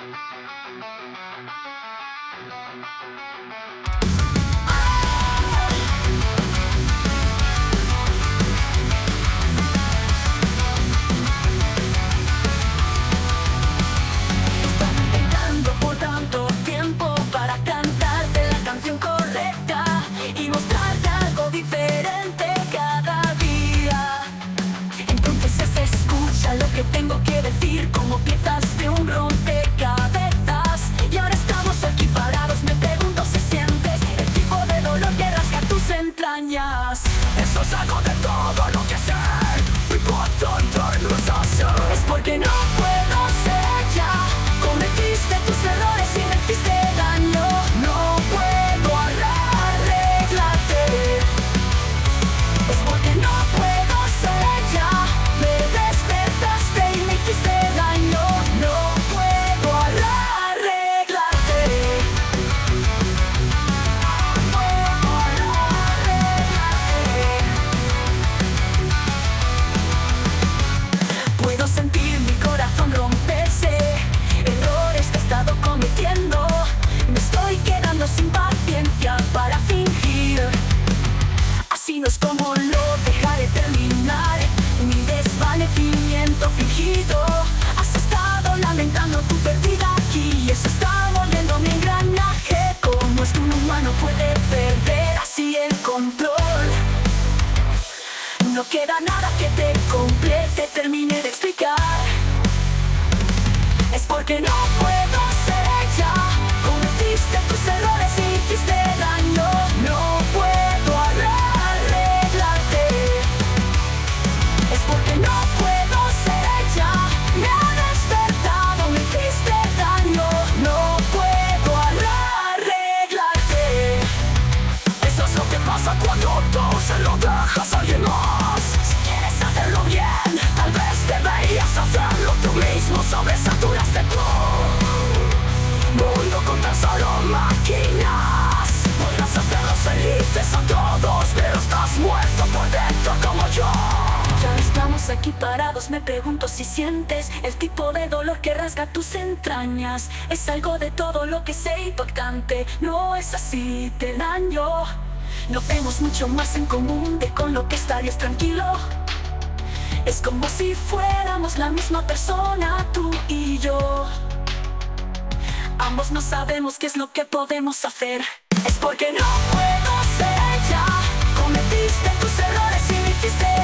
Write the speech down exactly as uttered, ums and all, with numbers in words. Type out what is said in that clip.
Intentando por tanto tiempo para cantarte la canción correcta y mostrarte algo diferente cada día. Entonces se escucha lo que tengo que decir como piezas de un rompecabezas. Y ahora estamos aquí parados, me pregunto si sientes el tipo de dolor que rasga tus entrañas. Eso es algo de todo lo que sé y por tanto no es así. Es porque no puedo ser ya. Cometiste tus errores y me hiciste daño. No puedo arreglarte. Es porque no puedo ser ya. Me despertaste y me hiciste daño. No puedo arreglarte. No puedo arreglarte. Puedo sentir mi corazón romperse. Errores que he estado cometiendo. Me estoy quedando sin paciencia para fingir. Así no es como lo dejaré terminar. Mi desvanecimiento fingido. Has estado lamentando tu pérdida aquí y eso está volviendo mi engranaje. Como es que un humano puede perder así el control? No queda nada que te complete, termine de explicar. Es porque no puedo ser ya. Cometiste tus errores y hiciste daño. No puedo arreglarte. Es porque no puedo ser ya. Me ha despertado, me hiciste daño. No puedo arreglarte. Eso es lo que pasa cuando tú se lo dejas a alguien más. Si quieres hacerlo bien, Tal vez deberías hacerlo tú mismo, sabes, saturaste tú. Mundo con tan solo máquinas. Podrás hacerlos felices a todos, pero estás muerto por dentro como yo. ya estamos aquí parados, me pregunto si sientes el tipo de dolor que rasga tus entrañas. Es algo de todo lo que sé impactante. No es así, te daño. No vemos mucho más en común de con lo que estarías tranquilo. Es como si fuéramos la misma persona, tú y yo. Ambos no sabemos qué es lo que podemos hacer. Es porque no puedo ser ya. Cometiste tus errores y me hiciste